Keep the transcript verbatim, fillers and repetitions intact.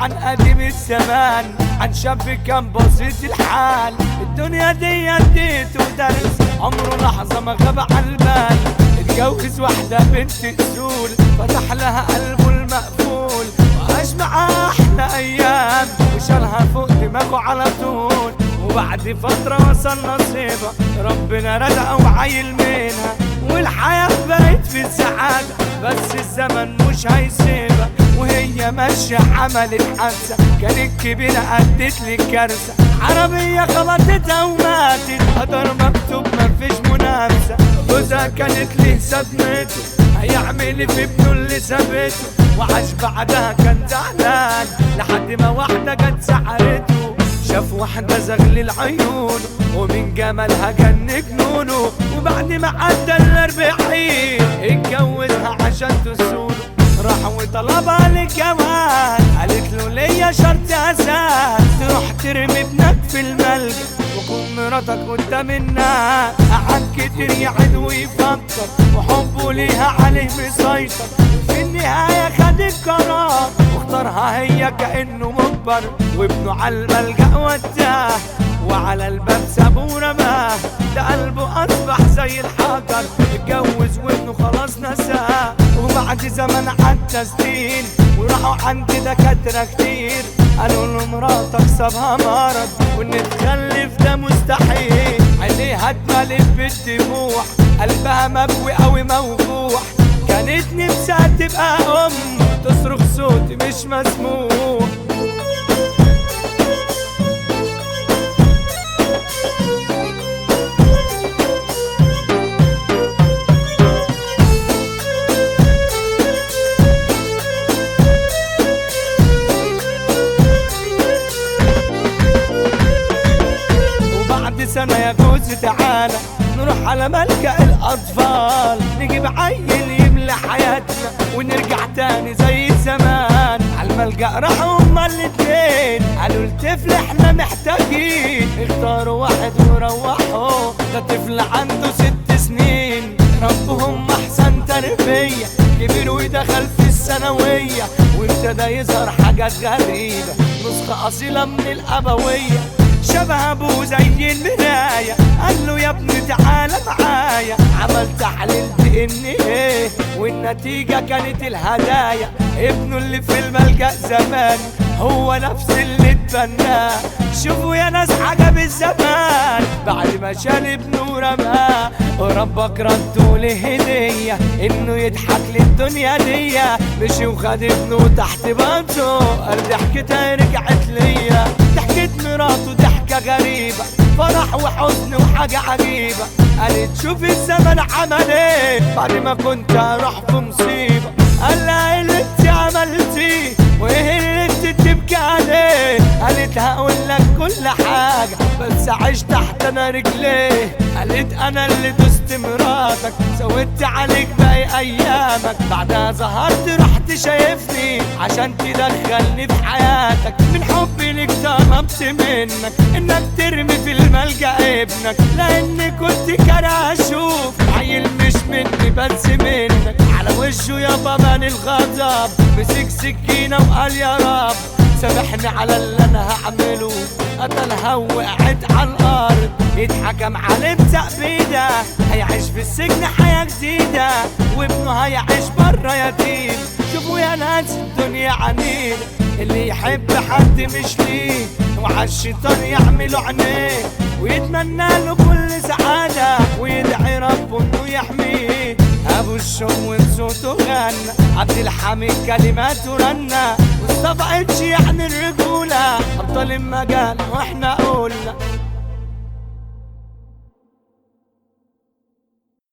عن قديم الزمان، عن شاب كان بسيط الحال. الدنيا دي اديته درس عمره لحظة ما غاب عن البال. اتجوز واحدة بنت اصول، فتح لها قلبه المقفول، وعاش معاها احلى ايام، وشالها فوق دماغه على طول. وبعد فترة وصل نصيبها، ربنا رزقه وعيل منها، والحياة بقت في السعادة، بس الزمن مش هيسيبها. وهي ماشية عملت حادثة، كانت كبيرة أدت لي كارثة، عربية خبطتها وماتت، قدر مكتوب مفيش منافسة. جوزها كانت ليه صدمته، هيعمل في ابنه اللي سابته، وعاش بعدها كان زعلان لحد ما واحدة جت سحرته. شاف واحدة زغلل عيونه، ومن جمالها جن جنونه، وبعد ما عدى الأربعين اتجوزها عشان تسوله. راح وطلبها للجواز، قالت له ليا شرط اساس، تروح ترمي ابنك في الملجأ وكون مراتك قدام الناس. قعد كتير يعد ويفكر، وحبه ليها عليه مسيطر، في النهاية خد القرار واختارها هي كأنه مجبر. وابنه على الملجأ وداه، وعلى الباب سابه ورماه، ده قلبه أصبح زي الحجر. اتجوز وابنه خلاص نساه، وبعد زمن عدى سنين وراحوا عند دكاترة كتير، قالوا له مراتك صابها مرض، وان تخلف ده مستحيل. عينيها اتملت بالدموع، قلبها مبوي قوي موجوع، كانت نفسها تبقى أم، تصرخ صوت مش مسموع. سنة يا جوز تعالى نروح على ملجأ الأطفال، نجيب عيل يملى حياتنا ونرجع تاني زي زمان. على الملجأ راحوا هما الاتنين، قالوا الطفل احنا محتاجين، اختاروا واحد وروحوا، ده طفل عنده ست سنين، ربهم أحسن تربية، كبير ودخل في الثانوية، وابتدى يظهر حاجات غريبة، نسخة أصيلة من الأبوية، شبه ابوه زي المراية. قال له يا ابني تعالى معايا، عمل تحليل دي ان ايه، والنتيجة كانت الهدايا. ابنه اللي في الملجأ زمان هو نفس اللي اتبناه. شوفوا يا ناس عجب الزمان، بعد ما شال ابنه ورماه، وربك رده له هدية انه يضحك للدنيا دي. مشي وخد ابنه تحت بطنه، قال ضحكتها رجعت ليا، ضحكت مراته ضحكة غريبة، فرح وحزن وحاجة عجيبة. قالت شوف الزمن عمل ايه بعد ما كنت اروح في مصيبة. قال لها ايه اللي انت عملتيه وايه اللي انت تبكي عليه؟ قالت هقول لك كل حاجة بس عيش تحت انا رجليه. قالت انا اللي دوست مراتك، زودت عليك باقي ايامك، بعدها ظهرت رحت شايفني عشان تدخلني في حياتك. من حبي ليك طلبت منك انك ترمي في الملجأ ابنك، لاني كنت كاره اشوف عيل مش مني بس منك. على وشه يابا بان الغضب، مسك سكينة وقال يا رب سامحني على اللي انا هعمله. قتلها وقعت على الارض، اتحكم عليه بتأبيده، هيعيش في السجن حياة جديدة، وابنه هيعيش برا يتيم. شوفوا يا ناس الدنيا عنيدة، اللي يحب حد مش ليه، وعلى الشيطان يعملوا عينيه، ويتمنى له كل سعادة، ويدعي ربه انه يحميه. ابو الشو بصوته غنى، عبد الحميد كلماته رنة، مصطفى اتش يعني الرجولة، ابطال المجال واحنا قلنا